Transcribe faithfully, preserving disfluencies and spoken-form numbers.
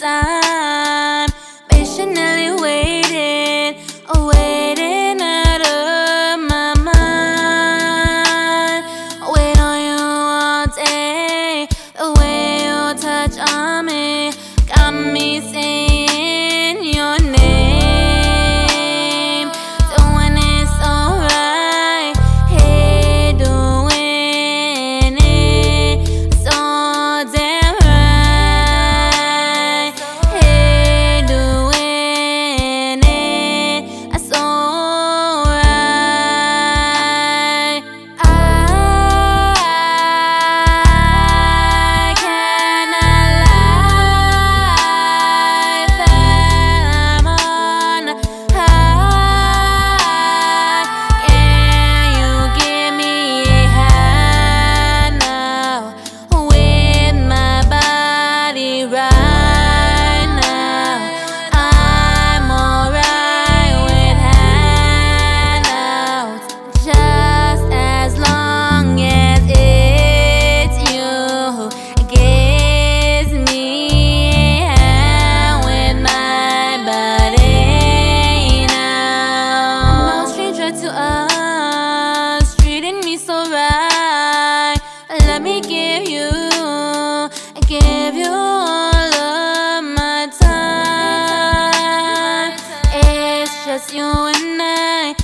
time, patiently waiting, waiting out of my mind. Wait on you all day, the way you touch on me got me saying your name, doing it so right, hey, doing it so damn right, hey, doing it so right. I cannot lie that I'm on high. Can you give me a hand now with my body right now? I'm alright with handouts, just as long as it's you. Gives me a hand with my body now. No stranger to us, treating me so right. Let me give you, give you all of my time. It's just you and I.